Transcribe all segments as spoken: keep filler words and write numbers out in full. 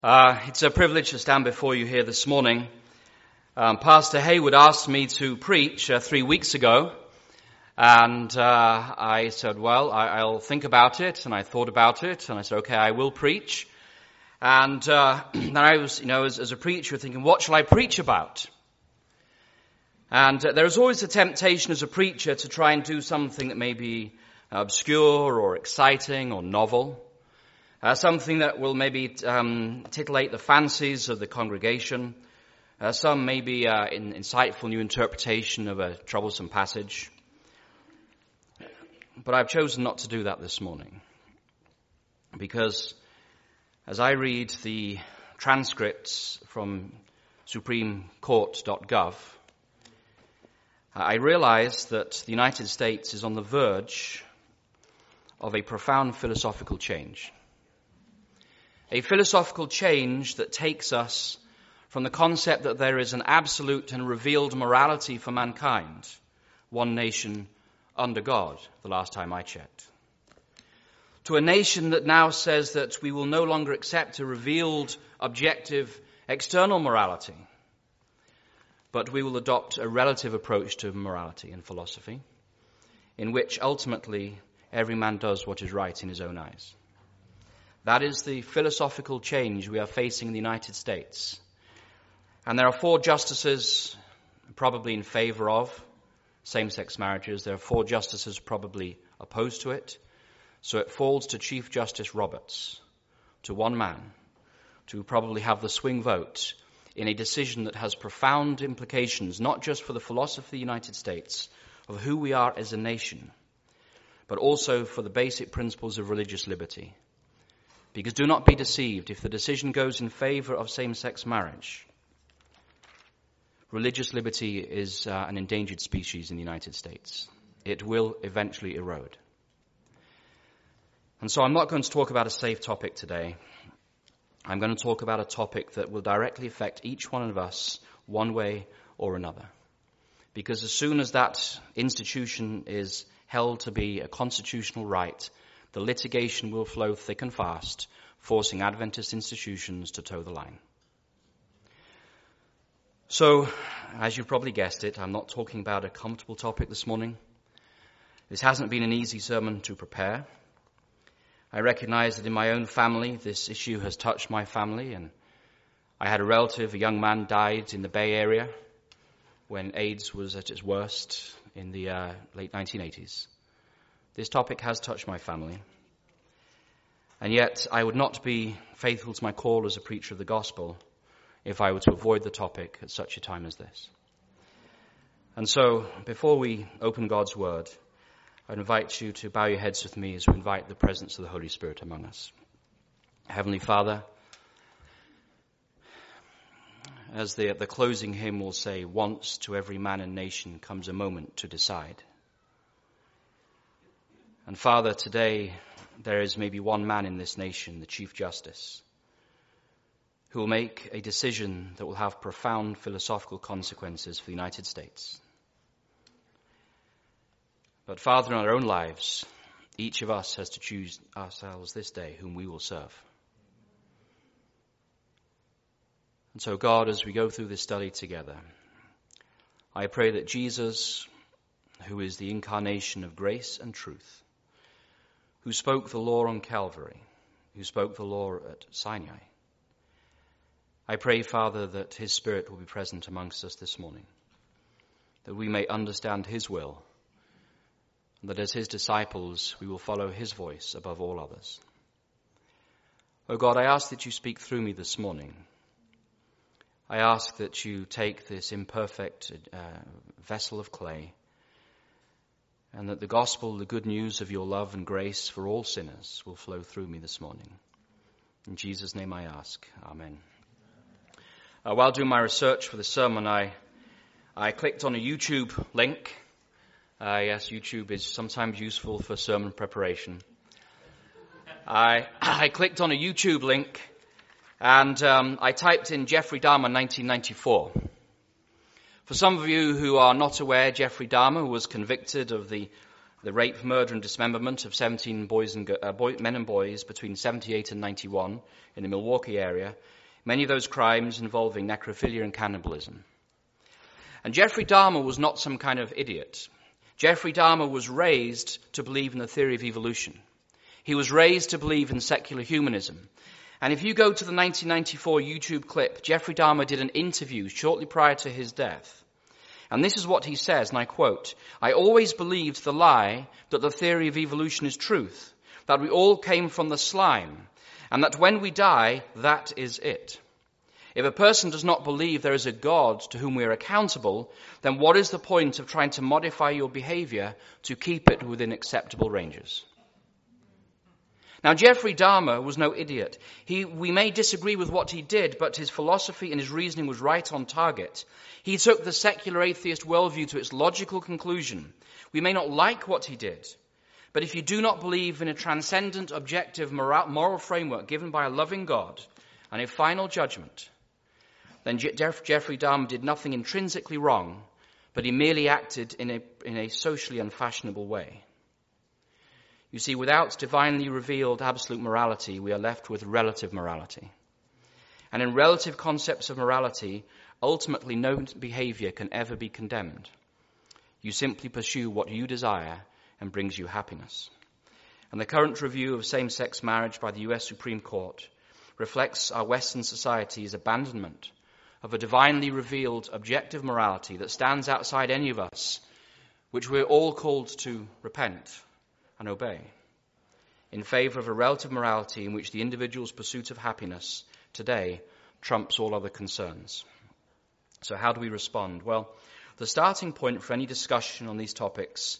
Uh, it's a privilege to stand before you here this morning. Um, Pastor Haywood asked me to preach uh, three weeks ago, and uh, I said, well, I, I'll think about it, and I thought about it, and I said, okay, I will preach. And uh, then I was, you know, as, as a preacher, thinking, what shall I preach about? And uh, there is always a temptation as a preacher to try and do something that may be obscure or exciting or novel. Uh, something that will maybe um, titillate the fancies of the congregation. Uh, some maybe uh, in, insightful new interpretation of a troublesome passage. But I've chosen not to do that this morning. Because as I read the transcripts from supreme court dot gov, I realize that the United States is on the verge of a profound philosophical change. A philosophical change that takes us from the concept that there is an absolute and revealed morality for mankind, one nation under God, the last time I checked, to a nation that now says that we will no longer accept a revealed, objective, external morality, but we will adopt a relative approach to morality and philosophy, in which ultimately every man does what is right in his own eyes. That is the philosophical change we are facing in the United States. And there are four justices probably in favor of same-sex marriages. There are four justices probably opposed to it. So it falls to Chief Justice Roberts, to one man, to probably have the swing vote in a decision that has profound implications, not just for the philosophy of the United States, of who we are as a nation, but also for the basic principles of religious liberty. Because do not be deceived, if the decision goes in favor of same-sex marriage, religious liberty is uh, an endangered species in the United States. It will eventually erode. And so I'm not going to talk about a safe topic today. I'm going to talk about a topic that will directly affect each one of us one way or another. Because as soon as that institution is held to be a constitutional right, the litigation will flow thick and fast, forcing Adventist institutions to toe the line. So, as you've probably guessed it, I'm not talking about a comfortable topic this morning. This hasn't been an easy sermon to prepare. I recognize that in my own family, this issue has touched my family, and I had a relative, a young man, died in the Bay Area when AIDS was at its worst in the uh, late nineteen eighties. This topic has touched my family, and yet I would not be faithful to my call as a preacher of the gospel if I were to avoid the topic at such a time as this. And so, before we open God's word, I invite you to bow your heads with me as we invite the presence of the Holy Spirit among us. Heavenly Father, as the, the closing hymn will say, once to every man and nation comes a moment to decide. And Father, today there is maybe one man in this nation, the Chief Justice, who will make a decision that will have profound philosophical consequences for the United States. But Father, in our own lives, each of us has to choose ourselves this day whom we will serve. And so God, as we go through this study together, I pray that Jesus, who is the incarnation of grace and truth, who spoke the law on Calvary, who spoke the law at Sinai, I pray, Father, that his Spirit will be present amongst us this morning, that we may understand his will, and that as his disciples we will follow his voice above all others. O God, I ask that you speak through me this morning. I ask that you take this imperfect uh, vessel of clay, and that the gospel, the good news of your love and grace for all sinners will flow through me this morning. In Jesus' name I ask. Amen. Uh, while doing my research for the sermon, I I clicked on a YouTube link. Uh, yes, YouTube is sometimes useful for sermon preparation. I I clicked on a YouTube link, and um, I typed in Jeffrey Dahmer nineteen ninety-four. For some of you who are not aware, Jeffrey Dahmer was convicted of the the rape, murder and dismemberment of seventeen boys and uh, boy, men and boys between seventy-eight and ninety-one in the Milwaukee area, many of those crimes involving necrophilia and cannibalism. And Jeffrey Dahmer was not some kind of idiot. Jeffrey Dahmer was raised to believe in the theory of evolution. He was raised to believe in secular humanism. And if you go to the nineteen ninety-four YouTube clip, Jeffrey Dahmer did an interview shortly prior to his death. And this is what he says, and I quote, "I always believed the lie that the theory of evolution is truth, that we all came from the slime, and that when we die, that is it. If a person does not believe there is a God to whom we are accountable, then what is the point of trying to modify your behavior to keep it within acceptable ranges?" Now, Jeffrey Dahmer was no idiot. He, we may disagree with what he did, but his philosophy and his reasoning was right on target. He took the secular atheist worldview to its logical conclusion. We may not like what he did, but if you do not believe in a transcendent, objective, moral framework given by a loving God and a final judgment, then Jeff, Jeffrey Dahmer did nothing intrinsically wrong, but he merely acted in a, in a socially unfashionable way. You see, without divinely revealed absolute morality, we are left with relative morality. And in relative concepts of morality, ultimately no behavior can ever be condemned. You simply pursue what you desire and brings you happiness. And the current review of same-sex marriage by the U S Supreme Court reflects our Western society's abandonment of a divinely revealed objective morality that stands outside any of us, which we're all called to repent and obey, in favor of a relative morality in which the individual's pursuit of happiness today trumps all other concerns. So how do we respond? Well, the starting point for any discussion on these topics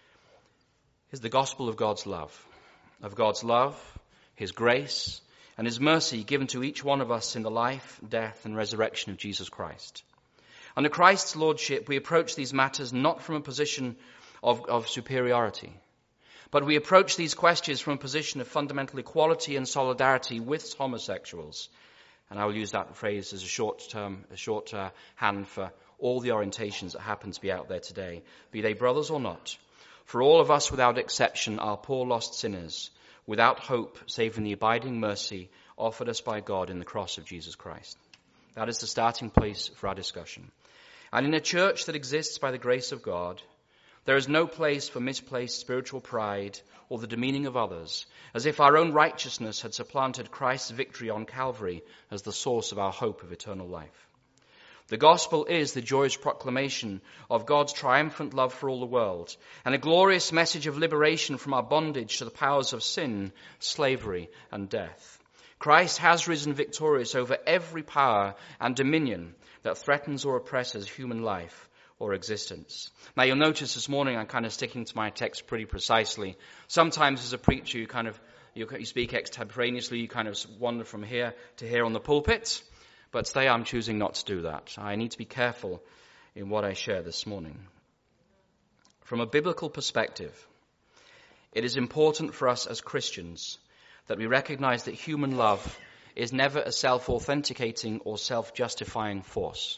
is the gospel of God's love, of God's love, his grace, and his mercy given to each one of us in the life, death, and resurrection of Jesus Christ. Under Christ's lordship, we approach these matters not from a position of, of superiority, but we approach these questions from a position of fundamental equality and solidarity with homosexuals. And I will use that phrase as a short term, a short uh, hand for all the orientations that happen to be out there today, be they brothers or not. For all of us without exception are poor lost sinners, without hope save in the abiding mercy offered us by God in the cross of Jesus Christ. That is the starting place for our discussion. And in a church that exists by the grace of God, there is no place for misplaced spiritual pride or the demeaning of others, as if our own righteousness had supplanted Christ's victory on Calvary as the source of our hope of eternal life. The gospel is the joyous proclamation of God's triumphant love for all the world, and a glorious message of liberation from our bondage to the powers of sin, slavery, and death. Christ has risen victorious over every power and dominion that threatens or oppresses human life or existence. Now you'll notice this morning I'm kind of sticking to my text pretty precisely. Sometimes as a preacher you kind of, you, you speak extemporaneously, you kind of wander from here to here on the pulpit. But today I'm choosing not to do that. I need to be careful in what I share this morning. From a biblical perspective, it is important for us as Christians that we recognize that human love is never a self-authenticating or self-justifying force.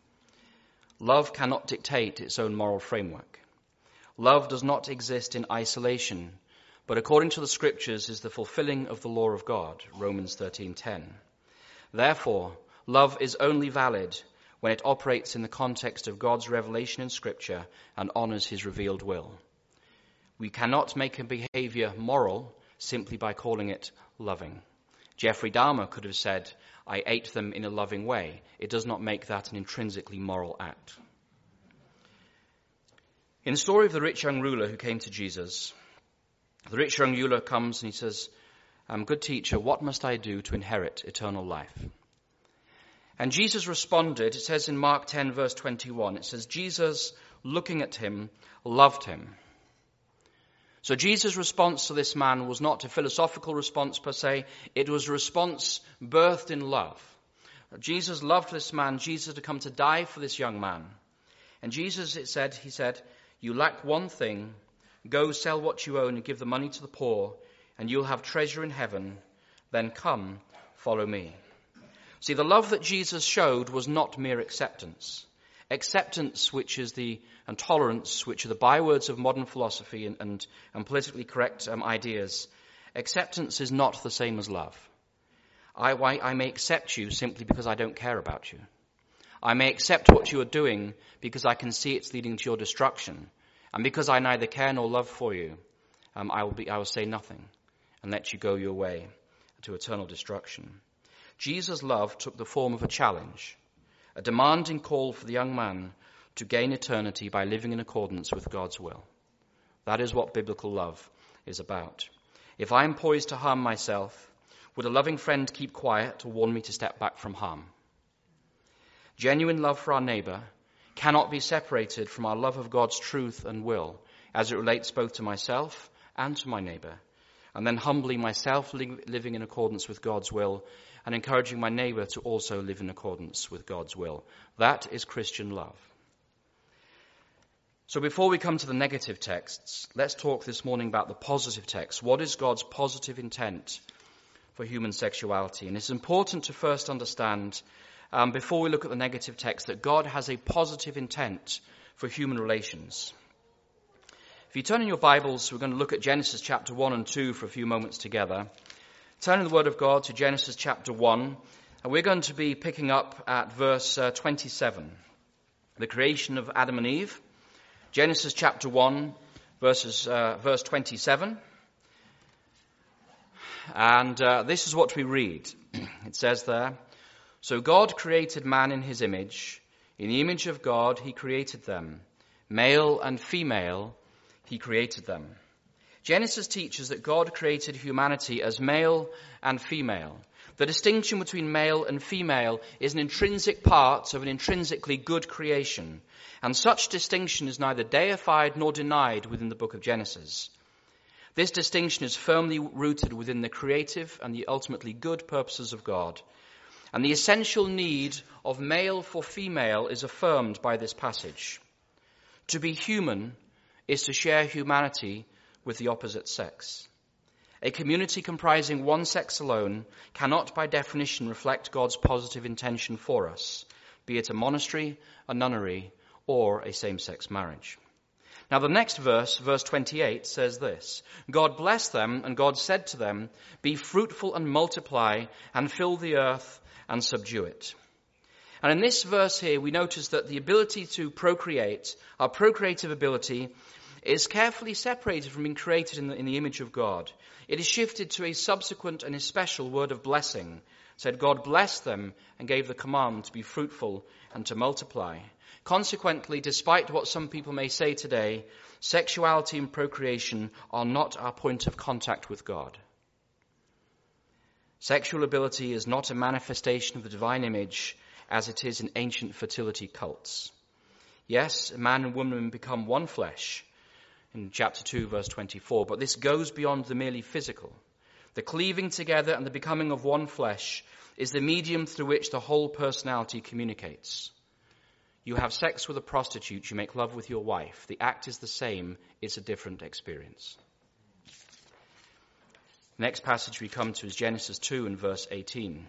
Love cannot dictate its own moral framework. Love does not exist in isolation, but according to the scriptures is the fulfilling of the law of God, Romans thirteen ten. Therefore, love is only valid when it operates in the context of God's revelation in Scripture and honors his revealed will. We cannot make a behavior moral simply by calling it loving. Jeffrey Dahmer could have said, I ate them in a loving way. It does not make that an intrinsically moral act. In the story of the rich young ruler who came to Jesus, the rich young ruler comes and he says, um, good teacher, what must I do to inherit eternal life? And Jesus responded, it says in Mark ten verse twenty-one, it says, Jesus, looking at him, loved him. So Jesus' response to this man was not a philosophical response per se, it was a response birthed in love. Jesus loved this man, Jesus had come to die for this young man. And Jesus, it said, he said, you lack one thing, go sell what you own and give the money to the poor, and you'll have treasure in heaven, then come, follow me. See, the love that Jesus showed was not mere acceptance. Acceptance, which is the, and tolerance, which are the bywords of modern philosophy and, and, and politically correct um, ideas, acceptance is not the same as love. I, I may accept you simply because I don't care about you. I may accept what you are doing because I can see it's leading to your destruction. And because I neither care nor love for you, um, I will be, I will say nothing and let you go your way to eternal destruction. Jesus' love took the form of a challenge, a demanding call for the young man to gain eternity by living in accordance with God's will. That is what biblical love is about. If I am poised to harm myself, would a loving friend keep quiet or warn me to step back from harm? Genuine love for our neighbor cannot be separated from our love of God's truth and will as it relates both to myself and to my neighbor, and then humbly myself li- living in accordance with God's will and encouraging my neighbor to also live in accordance with God's will. That is Christian love. So before we come to the negative texts, let's talk this morning about the positive text. What is God's positive intent for human sexuality? And it's important to first understand, um, before we look at the negative text, that God has a positive intent for human relations. If you turn in your Bibles, we're going to look at Genesis chapter one and two for a few moments together. Turn in the Word of God to Genesis chapter one, and we're going to be picking up at verse uh, twenty-seven, the creation of Adam and Eve. Genesis chapter one, verses, uh, verse twenty-seven. And uh, this is what we read. It says there, "So God created man in his image. In the image of God he created them. Male and female he created them." Genesis teaches that God created humanity as male and female. The distinction between male and female is an intrinsic part of an intrinsically good creation, and such distinction is neither deified nor denied within the book of Genesis. This distinction is firmly rooted within the creative and the ultimately good purposes of God, and the essential need of male for female is affirmed by this passage. To be human is to share humanity with the opposite sex. A community comprising one sex alone cannot by definition reflect God's positive intention for us, be it a monastery, a nunnery, or a same-sex marriage. Now the next verse, verse twenty-eight, says this, "God blessed them, and God said to them, 'Be fruitful and multiply, and fill the earth and subdue it.'" And in this verse here, we notice that the ability to procreate, our procreative ability, is carefully separated from being created in the, in the image of God. It is shifted to a subsequent and a special word of blessing. It said, God blessed them and gave the command to be fruitful and to multiply. Consequently, despite what some people may say today, sexuality and procreation are not our point of contact with God. Sexual ability is not a manifestation of the divine image as it is in ancient fertility cults. Yes, man and woman become one flesh, in chapter two, verse twenty-four. But this goes beyond the merely physical. The cleaving together and the becoming of one flesh is the medium through which the whole personality communicates. You have sex with a prostitute, you make love with your wife. The act is the same, it's a different experience. The next passage we come to is Genesis two and verse eighteen.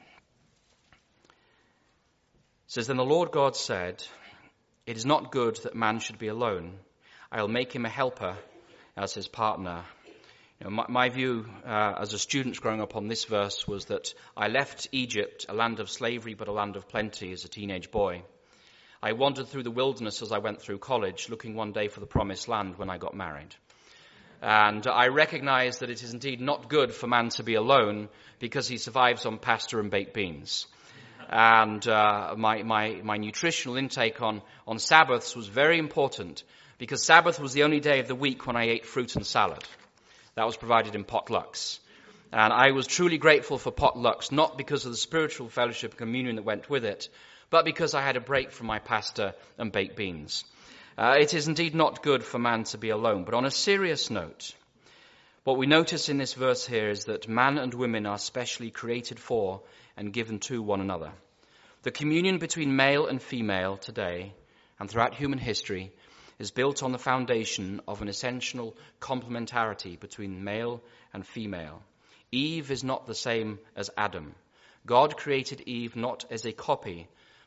It says, "Then the Lord God said, 'It is not good that man should be alone. I'll make him a helper as his partner.'" You know, my, my view uh, as a student growing up on this verse was that I left Egypt, a land of slavery but a land of plenty, as a teenage boy. I wandered through the wilderness as I went through college, looking one day for the promised land when I got married. And I recognize that it is indeed not good for man to be alone because he survives on pasta and baked beans. And uh, my, my, my nutritional intake on, on Sabbaths was very important, because Sabbath was the only day of the week when I ate fruit and salad. That was provided in potlucks. And I was truly grateful for potlucks, not because of the spiritual fellowship and communion that went with it, but because I had a break from my pasta and baked beans. Uh, it is indeed not good for man to be alone. But on a serious note, what we notice in this verse here is that man and women are specially created for and given to one another. The communion between male and female today and throughout human history is built on the foundation of an essential complementarity between male and female. Eve is not the same as Adam. God created Eve not as a copy,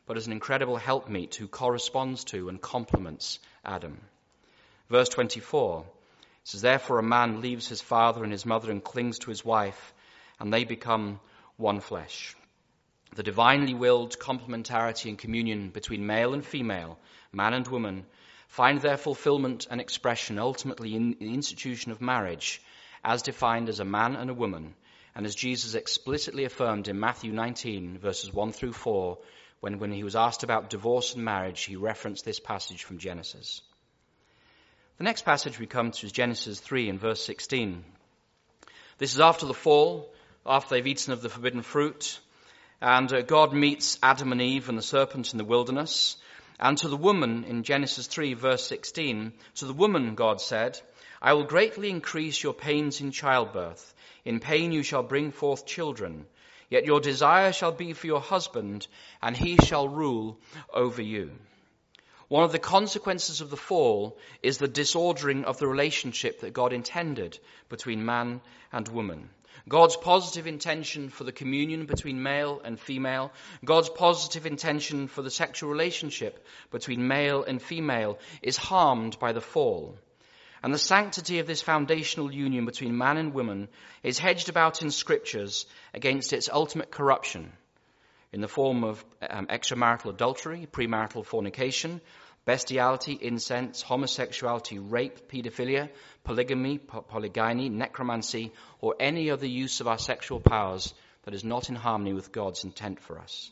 but as an incredible helpmeet who corresponds to and complements Adam. Verse twenty-four says, therefore a man leaves his father and his mother and clings to his wife, and they become one flesh. The divinely willed complementarity and communion between male and female, man and woman, find their fulfillment and expression ultimately in the institution of marriage, as defined as a man and a woman, and as Jesus explicitly affirmed in Matthew nineteen, verses one through four, when, when he was asked about divorce and marriage, he referenced this passage from Genesis. The next passage we come to is Genesis three and verse sixteen. This is after the fall, after they've eaten of the forbidden fruit, and uh, God meets Adam and Eve and the serpent in the wilderness. And to the woman, in Genesis three, verse sixteen, to the woman God said, I will greatly increase your pains in childbirth. In pain you shall bring forth children. Yet your desire shall be for your husband, and he shall rule over you. One of the consequences of the fall is the disordering of the relationship that God intended between man and woman. God's positive intention for the communion between male and female, God's positive intention for the sexual relationship between male and female is harmed by the fall. And the sanctity of this foundational union between man and woman is hedged about in scriptures against its ultimate corruption in the form of um, extramarital adultery, premarital fornication, bestiality, incense, homosexuality, rape, pedophilia, polygamy, po- polygyny, necromancy, or any other use of our sexual powers that is not in harmony with God's intent for us.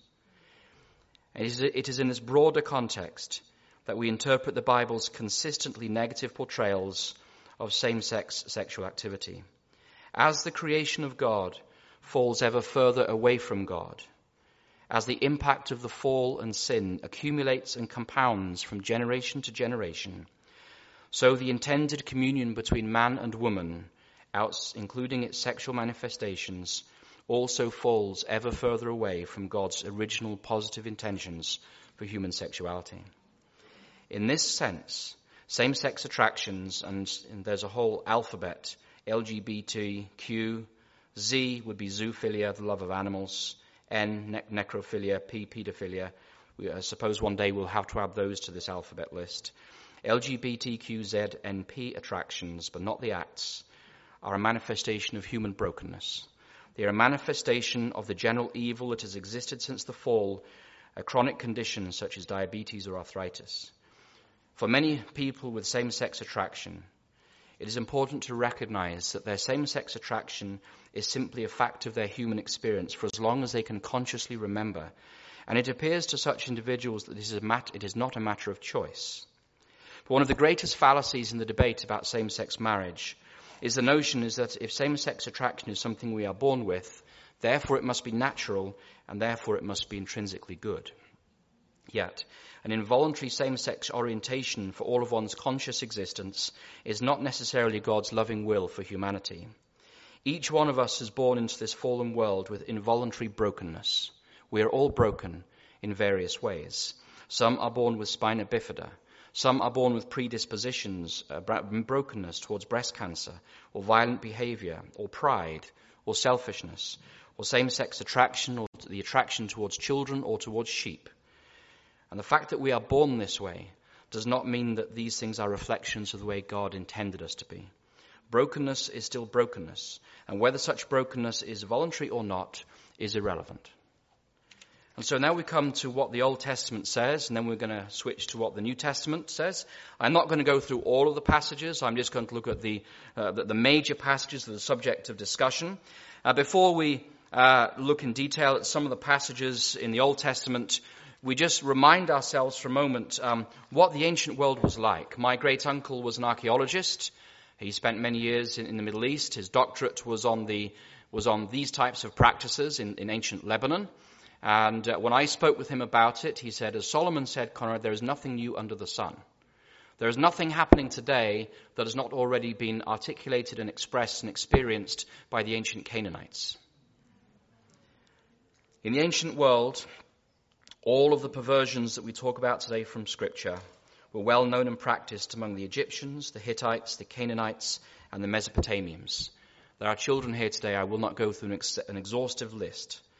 It is, it is in this broader context that we interpret the Bible's consistently negative portrayals of same-sex sexual activity. As the creation of God falls ever further away from God, as the impact of the fall and sin accumulates and compounds from generation to generation, so the intended communion between man and woman, including its sexual manifestations, also falls ever further away from God's original positive intentions for human sexuality. In this sense, same-sex attractions, and, and there's a whole alphabet, L G B T Q, Z would be zoophilia, the love of animals, N, ne- necrophilia, P, pedophilia. We, I suppose one day we'll have to add those to this alphabet list. L G B T Q Z N P attractions, but not the acts, are a manifestation of human brokenness. They are a manifestation of the general evil that has existed since the fall, a chronic condition such as diabetes or arthritis. For many people with same-sex attraction, it is important to recognize that their same-sex attraction is simply a fact of their human experience for as long as they can consciously remember. And it appears to such individuals that this is a mat- it is not a matter of choice. But one of the greatest fallacies in the debate about same-sex marriage is the notion is that if same-sex attraction is something we are born with, therefore it must be natural, and therefore it must be intrinsically good. Yet, an involuntary same-sex orientation for all of one's conscious existence is not necessarily God's loving will for humanity. Each one of us is born into this fallen world with involuntary brokenness. We are all broken in various ways. Some are born with spina bifida. Some are born with predispositions, uh, brokenness towards breast cancer, or violent behavior, or pride, or selfishness, or same-sex attraction, or the attraction towards children or towards sheep. And the fact that we are born this way does not mean that these things are reflections of the way God intended us to be. Brokenness is still brokenness, and whether such brokenness is voluntary or not is irrelevant. And so now we come to what the Old Testament says, and then we're going to switch to what the New Testament says. I'm not going to go through all of the passages. I'm just going to look at the uh, the, the major passages that are the subject of discussion. Uh, before we uh, look in detail at some of the passages in the Old Testament, we just remind ourselves for a moment um, what the ancient world was like. My great-uncle was an archaeologist. He spent many years in, in the Middle East. His doctorate was on the was on these types of practices in, in ancient Lebanon. And uh, when I spoke with him about it, he said, as Solomon said, Conrad, there is nothing new under the sun. There is nothing happening today that has not already been articulated and expressed and experienced by the ancient Canaanites. In the ancient world, all of the perversions that we talk about today from Scripture were well known and practiced among the Egyptians, the Hittites, the Canaanites, and the Mesopotamians. There are children here today. I will not go through an, ex- an exhaustive list.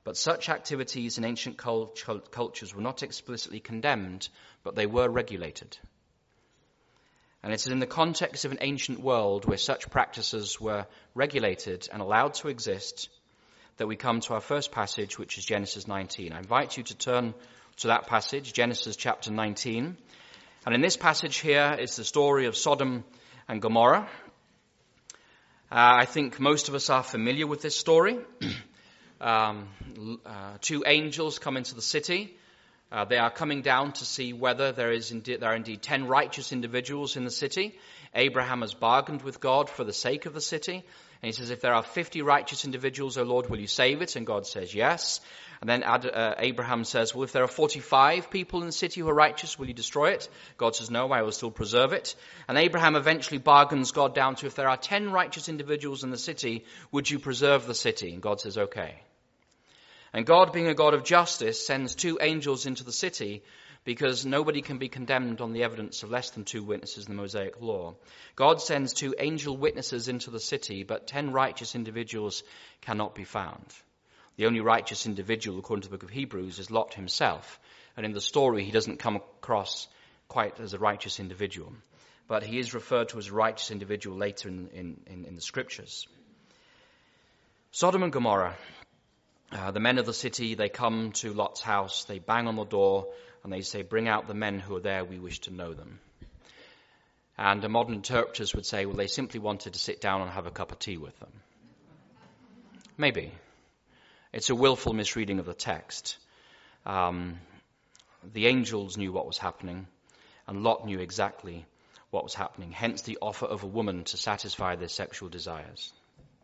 But such activities in ancient cult- cultures were not explicitly condemned, but they were regulated. And it is in the context of an ancient world where such practices were regulated and allowed to exist that we come to our first passage, which is Genesis nineteen. I invite you to turn to that passage, Genesis chapter nineteen. And in this passage here is the story of Sodom and Gomorrah. Uh, I think most of us are familiar with this story. um, uh, two angels come into the city. Uh, they are coming down to see whether there is indeed, there are indeed ten righteous individuals in the city. Abraham has bargained with God for the sake of the city. And he says, if there are fifty righteous individuals, O Lord, will you save it? And God says, yes. And then Ad, uh, Abraham says, well, if there are forty-five people in the city who are righteous, will you destroy it? God says, no, I will still preserve it. And Abraham eventually bargains God down to, if there are ten righteous individuals in the city, would you preserve the city? And God says, okay. And God, being a God of justice, sends two angels into the city because nobody can be condemned on the evidence of less than two witnesses in the Mosaic law. God sends two angel witnesses into the city, but ten righteous individuals cannot be found. The only righteous individual, according to the book of Hebrews, is Lot himself. And in the story, he doesn't come across quite as a righteous individual. But he is referred to as a righteous individual later in, in, in, in the scriptures. Sodom and Gomorrah. Uh, the men of the city, they come to Lot's house, they bang on the door, and they say, bring out the men who are there, we wish to know them. And the modern interpreters would say, well, they simply wanted to sit down and have a cup of tea with them. Maybe. It's a willful misreading of the text. Um, the angels knew what was happening, and Lot knew exactly what was happening, hence the offer of a woman to satisfy their sexual desires.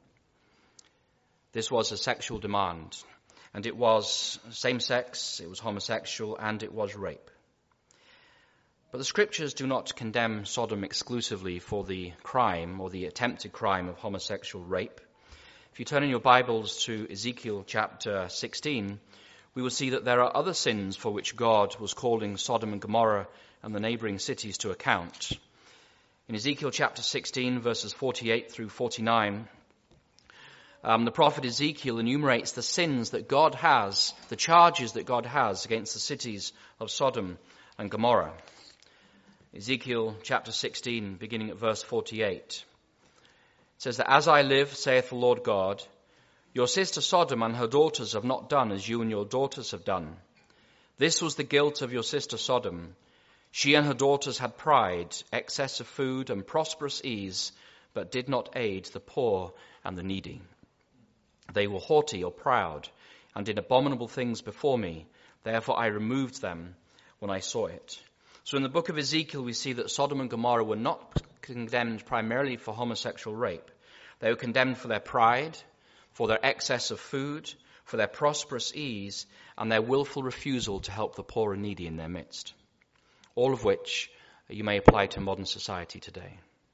This was a sexual demand, and it was same-sex, it was homosexual, and it was rape. But the scriptures do not condemn Sodom exclusively for the crime or the attempted crime of homosexual rape. If you turn in your Bibles to Ezekiel chapter sixteen, we will see that there are other sins for which God was calling Sodom and Gomorrah and the neighboring cities to account. In Ezekiel chapter sixteen, verses forty-eight through forty-nine, Um, the prophet Ezekiel enumerates the sins that God has, the charges that God has against the cities of Sodom and Gomorrah. Ezekiel chapter sixteen, beginning at verse forty-eight. It says that, as I live, saith the Lord God, your sister Sodom and her daughters have not done as you and your daughters have done. This was the guilt of your sister Sodom. She and her daughters had pride, excess of food, and prosperous ease, but did not aid the poor and the needy. They were haughty or proud, and did abominable things before me. Therefore I removed them when I saw it. So in the book of Ezekiel, we see that Sodom and Gomorrah were not condemned primarily for homosexual rape. They were condemned for their pride, for their excess of food, for their prosperous ease, and their willful refusal to help the poor and needy in their midst. All of which you may apply to modern society today.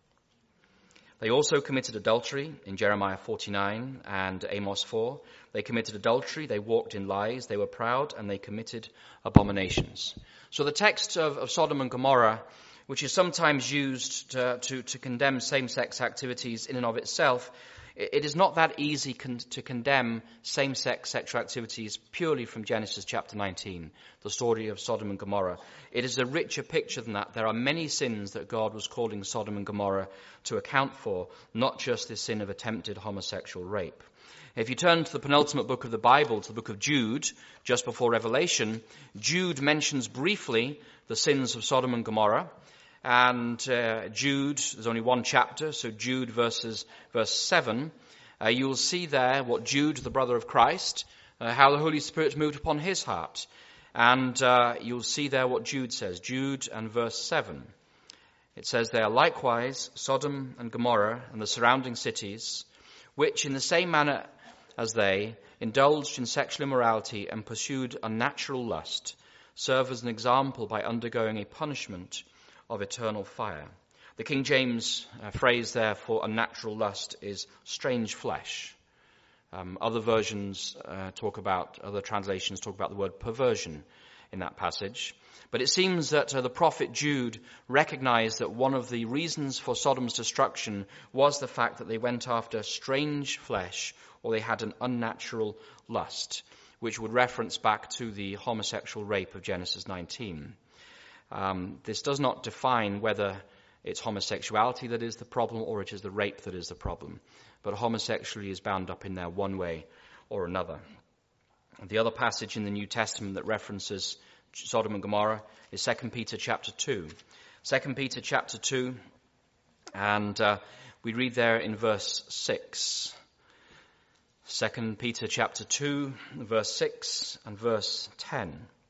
They also committed adultery in Jeremiah forty-nine and Amos four. They committed adultery, they walked in lies, they were proud, and they committed abominations. So the text of, of Sodom and Gomorrah, which is sometimes used to, to, to condemn same-sex activities in and of itself, it, it is not that easy con- to condemn same-sex sexual activities purely from Genesis chapter nineteen, the story of Sodom and Gomorrah. It is a richer picture than that. There are many sins that God was calling Sodom and Gomorrah to account for, not just the sin of attempted homosexual rape. If you turn to the penultimate book of the Bible, to the book of Jude, just before Revelation, Jude mentions briefly the sins of Sodom and Gomorrah. And uh, Jude, there's only one chapter, so Jude verses, verse seven, uh, you will see there what Jude, the brother of Christ, uh, how the Holy Spirit moved upon his heart. And uh, you'll see there what Jude says, Jude and verse seven. It says there, likewise, Sodom and Gomorrah and the surrounding cities, which in the same manner as they indulged in sexual immorality and pursued unnatural lust, serve as an example by undergoing a punishment of eternal fire. The King James uh, phrase there for unnatural lust is strange flesh. Um, other versions uh, talk about, other translations talk about the word perversion in that passage. But it seems that uh, the prophet Jude recognized that one of the reasons for Sodom's destruction was the fact that they went after strange flesh, or they had an unnatural lust, which would reference back to the homosexual rape of Genesis nineteen. Um, this does not define whether it's homosexuality that is the problem or it is the rape that is the problem. But homosexuality is bound up in there one way or another. The other passage in the New Testament that references Sodom and Gomorrah is Second Peter chapter two. Second Peter chapter two, and uh, we read there in verse six. Second Peter chapter two, verse six and verse ten.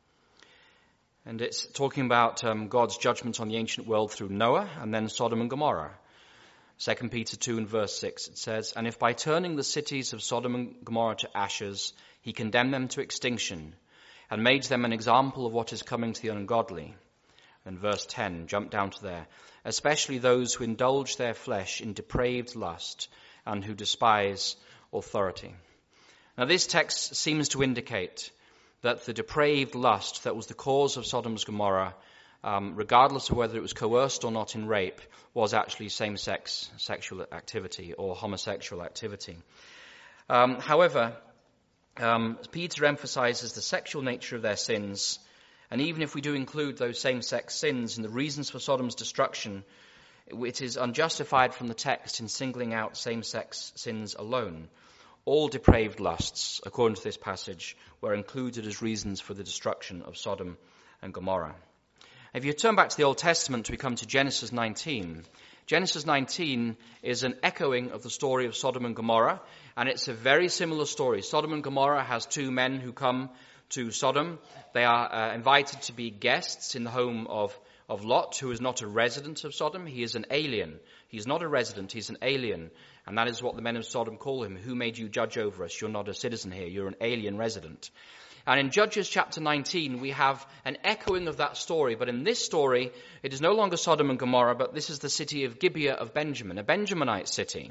And it's talking about um, God's judgment on the ancient world through Noah and then Sodom and Gomorrah. Second Peter two and verse six, it says, "And if by turning the cities of Sodom and Gomorrah to ashes, he condemned them to extinction and made them an example of what is coming to the ungodly." And verse ten, jump down to there. "Especially those who indulge their flesh in depraved lust and who despise authority." Now this text seems to indicate that the depraved lust that was the cause of Sodom's Gomorrah, um, regardless of whether it was coerced or not in rape, was actually same-sex sexual activity or homosexual activity. Um, however, um, Peter emphasizes the sexual nature of their sins, and even if we do include those same-sex sins and the reasons for Sodom's destruction, it is unjustified from the text in singling out same-sex sins alone. All depraved lusts, according to this passage, were included as reasons for the destruction of Sodom and Gomorrah. If you turn back to the Old Testament, we come to Genesis nineteen. Genesis nineteen is an echoing of the story of Sodom and Gomorrah, and it's a very similar story. Sodom and Gomorrah has two men who come to Sodom. They are uh, invited to be guests in the home of, of Lot, who is not a resident of Sodom. He is an alien. He's not a resident, he's an alien. And that is what the men of Sodom call him. "Who made you judge over us? You're not a citizen here. You're an alien resident." And in Judges chapter nineteen, we have an echoing of that story. But in this story, it is no longer Sodom and Gomorrah, but this is the city of Gibeah of Benjamin, a Benjaminite city.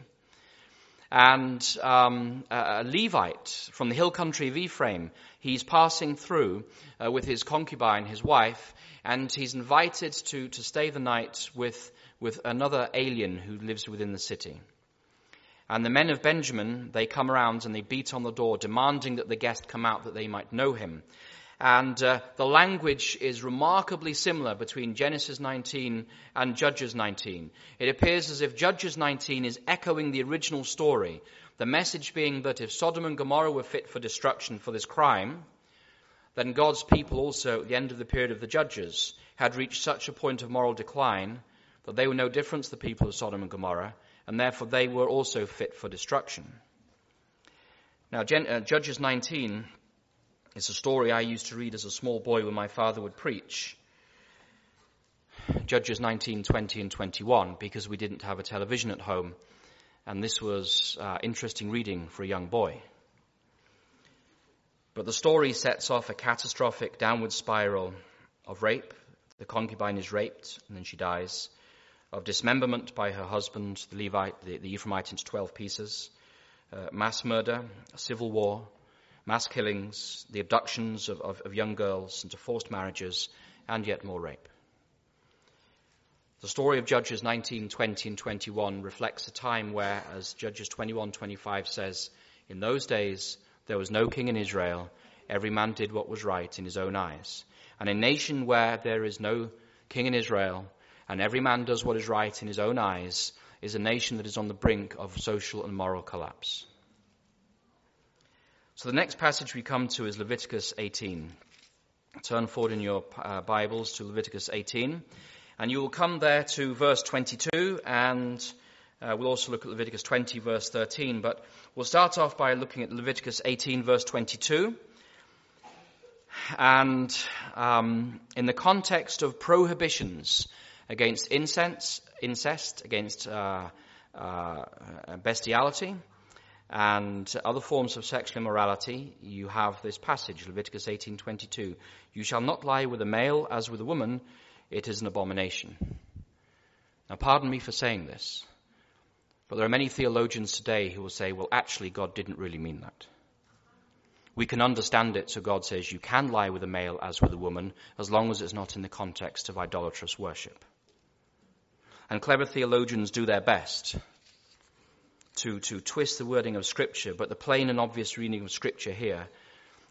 And um, a Levite from the hill country of Ephraim, he's passing through uh, with his concubine, his wife, and he's invited to, to stay the night with, with another alien who lives within the city. And the men of Benjamin, they come around and they beat on the door, demanding that the guest come out that they might know him. And uh, the language is remarkably similar between Genesis nineteen and Judges nineteen. It appears as if Judges nineteen is echoing the original story, the message being that if Sodom and Gomorrah were fit for destruction for this crime, then God's people also, at the end of the period of the Judges, had reached such a point of moral decline that they were no different to the people of Sodom and Gomorrah, and therefore they were also fit for destruction. Now, Gen- uh, Judges nineteen is a story I used to read as a small boy when my father would preach. Judges nineteen, twenty and twenty-one, because we didn't have a television at home, and this was uh, interesting reading for a young boy. But the story sets off a catastrophic downward spiral of rape. The concubine is raped, and then she dies. Of dismemberment by her husband, the Levite, the, the Ephraimite, into twelve pieces, uh, mass murder, civil war, mass killings, the abductions of, of, of young girls into forced marriages, and yet more rape. The story of Judges nineteen, twenty, and twenty-one reflects a time where, as Judges twenty-one, twenty-five says, in those days there was no king in Israel, every man did what was right in his own eyes. And a nation where there is no king in Israel, and every man does what is right in his own eyes, is a nation that is on the brink of social and moral collapse. So the next passage we come to is Leviticus eighteen. Turn forward in your uh, Bibles to Leviticus eighteen, and you will come there to verse twenty-two, and uh, we'll also look at Leviticus twenty, verse thirteen, but we'll start off by looking at Leviticus eighteen, verse twenty-two. And um, in the context of prohibitions against incest, incest against uh, uh, bestiality, and other forms of sexual immorality, you have this passage, Leviticus eighteen twenty-two. "You shall not lie with a male as with a woman, it is an abomination." Now, pardon me for saying this, but there are many theologians today who will say, well, actually, God didn't really mean that. We can understand it, so God says you can lie with a male as with a woman, as long as it's not in the context of idolatrous worship. And clever theologians do their best to, to twist the wording of Scripture, but the plain and obvious reading of Scripture here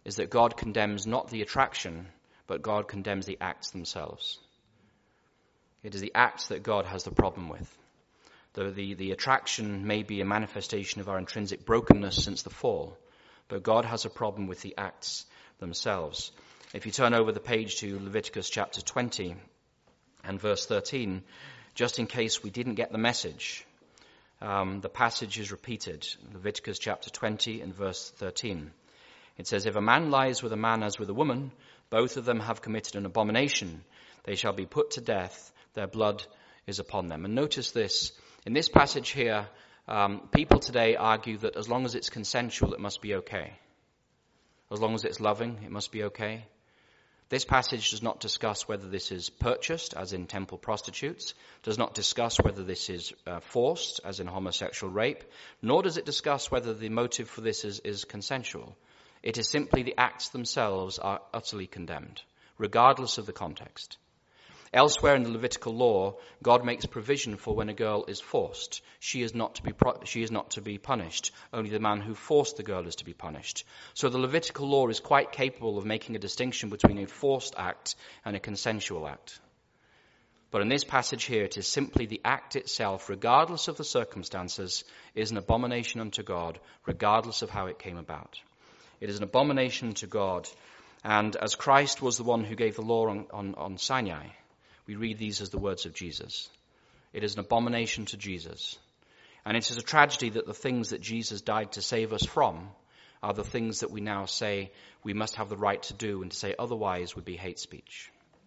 is that God condemns not the attraction, but God condemns the acts themselves. It is the acts that God has the problem with. The, the, the attraction may be a manifestation of our intrinsic brokenness since the fall, but God has a problem with the acts themselves. If you turn over the page to Leviticus chapter twenty and verse thirteen, just in case we didn't get the message, um, the passage is repeated. Leviticus chapter twenty and verse thirteen. It says, "If a man lies with a man as with a woman, both of them have committed an abomination. They shall be put to death. Their blood is upon them." And notice this. In this passage here, um, people today argue that as long as it's consensual, it must be okay. As long as it's loving, it must be okay. This passage does not discuss whether this is purchased, as in temple prostitutes, does not discuss whether this is uh, forced, as in homosexual rape, nor does it discuss whether the motive for this is, is consensual. It is simply the acts themselves are utterly condemned, regardless of the context. Elsewhere in the Levitical law, God makes provision for when a girl is forced. She is not to be pro- she is not to be punished. Only the man who forced the girl is to be punished. So the Levitical law is quite capable of making a distinction between a forced act and a consensual act. But in this passage here, it is simply the act itself, regardless of the circumstances, is an abomination unto God, regardless of how it came about. It is an abomination to God. And as Christ was the one who gave the law on, on, on Sinai, we read these as the words of Jesus. It is an abomination to Jesus. And it is a tragedy that the things that Jesus died to save us from are the things that we now say we must have the right to do, and to say otherwise would be hate speech.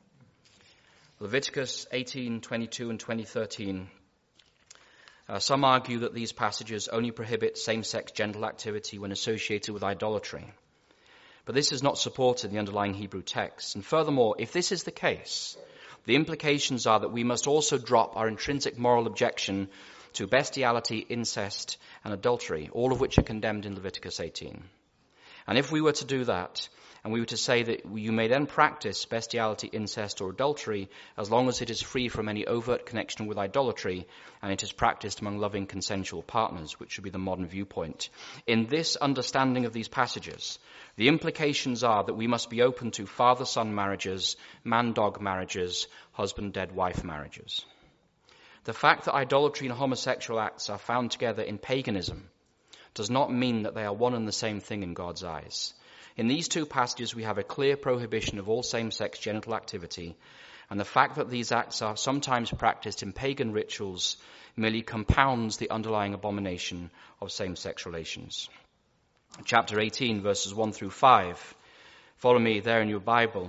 Leviticus eighteen, twenty-two and twenty thirteen. Uh, some argue that these passages only prohibit same-sex genital activity when associated with idolatry. But this is not supported in the underlying Hebrew text. And furthermore, if this is the case, the implications are that we must also drop our intrinsic moral objection to bestiality, incest, and adultery, all of which are condemned in Leviticus eighteen. And if we were to do that, and we were to say that you may then practice bestiality, incest, or adultery as long as it is free from any overt connection with idolatry, and it is practiced among loving consensual partners, which would be the modern viewpoint. In this understanding of these passages, the implications are that we must be open to father-son marriages, man-dog marriages, husband-dead-wife marriages. The fact that idolatry and homosexual acts are found together in paganism does not mean that they are one and the same thing in God's eyes. In these two passages, we have a clear prohibition of all same-sex genital activity, and the fact that these acts are sometimes practiced in pagan rituals merely compounds the underlying abomination of same-sex relations. Chapter eighteen, verses one through five. Follow me there in your Bible.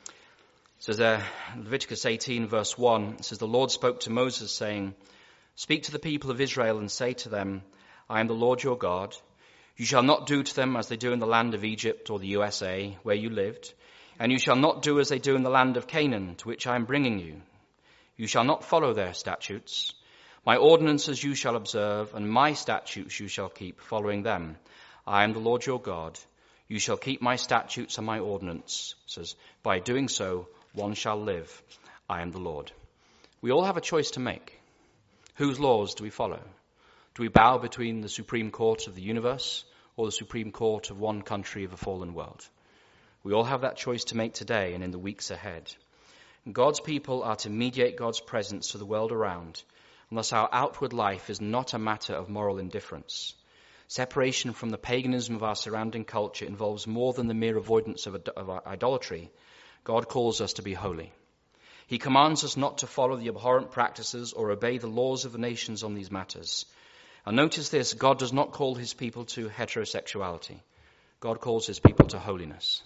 It says there, Leviticus eighteen, verse one, it says, "The Lord spoke to Moses, saying, Speak to the people of Israel and say to them, I am the Lord your God. You shall not do to them as they do in the land of Egypt or the U S A, where you lived, and you shall not do as they do in the land of Canaan, to which I am bringing you. You shall not follow their statutes. My ordinances you shall observe, and my statutes you shall keep, following them. I am the Lord your God. You shall keep my statutes and my ordinances. Says, by doing so, one shall live. I am the Lord." We all have a choice to make. Whose laws do we follow? Do we bow between the Supreme Court of the universe or the Supreme Court of one country of a fallen world? We all have that choice to make today and in the weeks ahead. God's people are to mediate God's presence to the world around, and thus our outward life is not a matter of moral indifference. Separation from the paganism of our surrounding culture involves more than the mere avoidance of, of idolatry. God calls us to be holy. He commands us not to follow the abhorrent practices or obey the laws of the nations on these matters. And notice this, God does not call his people to heterosexuality. God calls his people to holiness.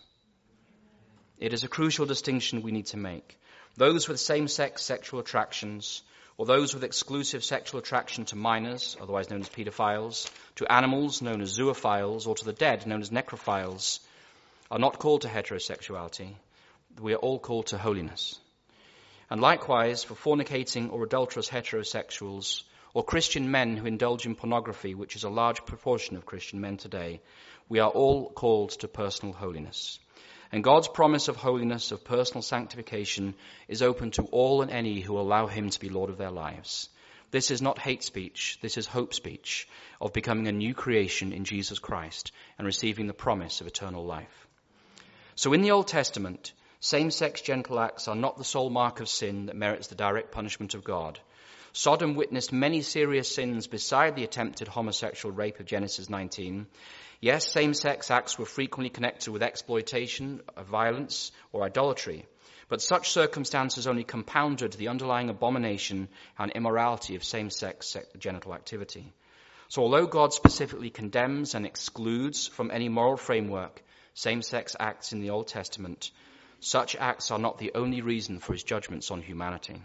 It is a crucial distinction we need to make. Those with same-sex sexual attractions, or those with exclusive sexual attraction to minors, otherwise known as pedophiles, to animals known as zoophiles, or to the dead known as necrophiles, are not called to heterosexuality. We are all called to holiness. And likewise, for fornicating or adulterous heterosexuals, or Christian men who indulge in pornography, which is a large proportion of Christian men today, we are all called to personal holiness. And God's promise of holiness, of personal sanctification, is open to all and any who allow him to be Lord of their lives. This is not hate speech, this is hope speech of becoming a new creation in Jesus Christ and receiving the promise of eternal life. So in the Old Testament, same-sex genital acts are not the sole mark of sin that merits the direct punishment of God. Sodom witnessed many serious sins beside the attempted homosexual rape of Genesis nineteen. Yes, same-sex acts were frequently connected with exploitation, violence, or idolatry. But such circumstances only compounded the underlying abomination and immorality of same-sex genital activity. So although God specifically condemns and excludes from any moral framework same-sex acts in the Old Testament, such acts are not the only reason for his judgments on humanity.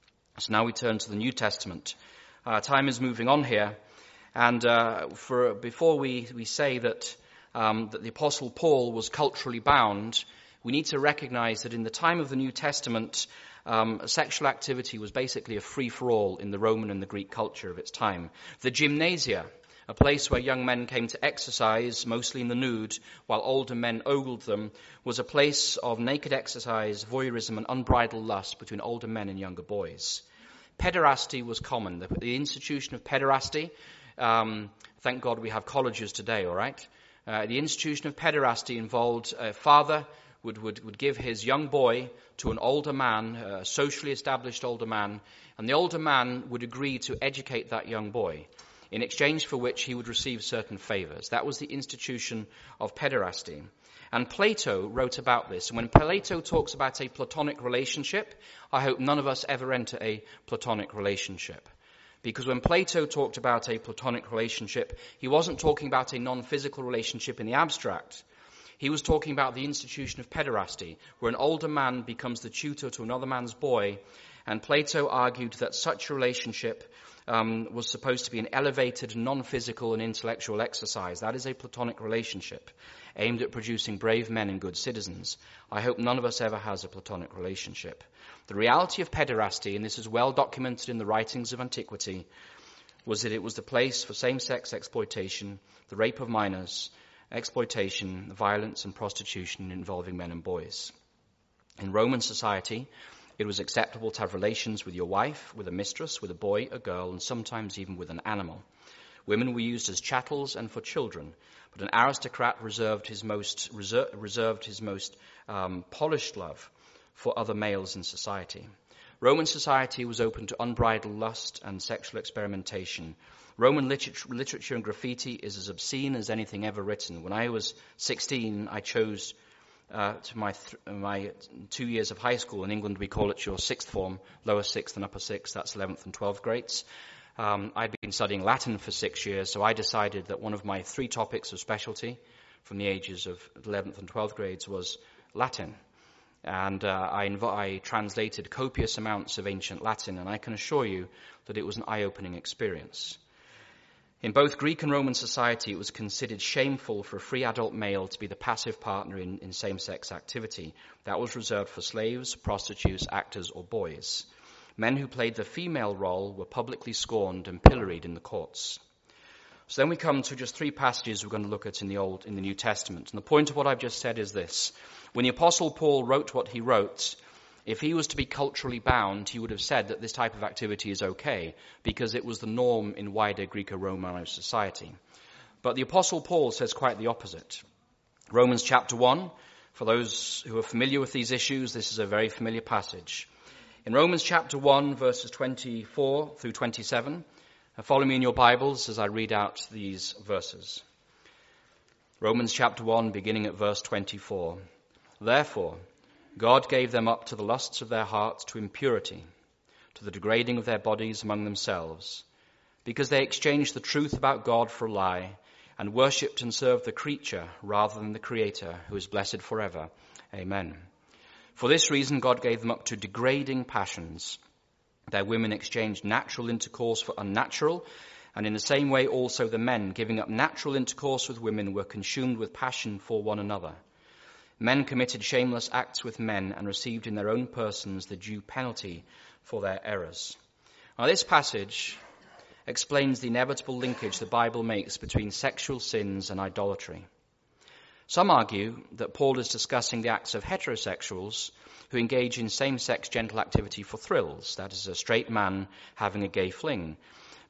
So now we turn to the New Testament. Uh, time is moving on here, and uh, for before we, we say that, um, that the Apostle Paul was culturally bound, we need to recognize that in the time of the New Testament, um, sexual activity was basically a free-for-all in the Roman and the Greek culture of its time. The gymnasia, a place where young men came to exercise, mostly in the nude, while older men ogled them, was a place of naked exercise, voyeurism, and unbridled lust between older men and younger boys. Pederasty was common. The, the institution of pederasty, um, thank God we have colleges today, all right? Uh, the institution of pederasty involved a father would, would, would give his young boy to an older man, a socially established older man, and the older man would agree to educate that young boy, in exchange for which he would receive certain favors. That was the institution of pederasty. And Plato wrote about this. And when Plato talks about a platonic relationship, I hope none of us ever enter a platonic relationship. Because when Plato talked about a platonic relationship, he wasn't talking about a non-physical relationship in the abstract. He was talking about the institution of pederasty, where an older man becomes the tutor to another man's boy. And Plato argued that such a relationship Um, was supposed to be an elevated, non-physical and intellectual exercise. That is a platonic relationship aimed at producing brave men and good citizens. I hope none of us ever has a platonic relationship. The reality of pederasty, and this is well documented in the writings of antiquity, was that it was the place for same-sex exploitation, the rape of minors, exploitation, violence and prostitution involving men and boys. In Roman society, it was acceptable to have relations with your wife, with a mistress, with a boy, a girl, and sometimes even with an animal. Women were used as chattels and for children, but an aristocrat reserved his most reser- reserved his most um, polished love for other males in society. Roman society was open to unbridled lust and sexual experimentation. Roman literature, literature and graffiti is as obscene as anything ever written. When I was sixteen, I chose Uh, to my th- my two years of high school. In England, we call it your sixth form, lower sixth and upper sixth. That's eleventh and twelfth grades. Um, I'd been studying Latin for six years, so I decided that one of my three topics of specialty from the ages of eleventh and twelfth grades was Latin. And uh, I, inv- I translated copious amounts of ancient Latin, and I can assure you that it was an eye-opening experience. In both Greek and Roman society, it was considered shameful for a free adult male to be the passive partner in, in same-sex activity. That was reserved for slaves, prostitutes, actors, or boys. Men who played the female role were publicly scorned and pilloried in the courts. So then we come to just three passages we're going to look at in the Old, in the New Testament. And the point of what I've just said is this. When the Apostle Paul wrote what he wrote, if he was to be culturally bound, he would have said that this type of activity is okay, because it was the norm in wider Greco-Roman society. But the Apostle Paul says quite the opposite. Romans chapter one, for those who are familiar with these issues, this is a very familiar passage. In Romans chapter one, verses twenty-four through twenty-seven, follow me in your Bibles as I read out these verses. Romans chapter one, beginning at verse twenty-four. Therefore, God gave them up to the lusts of their hearts to impurity, to the degrading of their bodies among themselves, because they exchanged the truth about God for a lie, and worshipped and served the creature rather than the Creator, who is blessed forever. Amen. For this reason God gave them up to degrading passions. Their women exchanged natural intercourse for unnatural, and in the same way also the men, giving up natural intercourse with women, were consumed with passion for one another. Men committed shameless acts with men and received in their own persons the due penalty for their errors. Now this passage explains the inevitable linkage the Bible makes between sexual sins and idolatry. Some argue that Paul is discussing the acts of heterosexuals who engage in same-sex genital activity for thrills, that is, a straight man having a gay fling.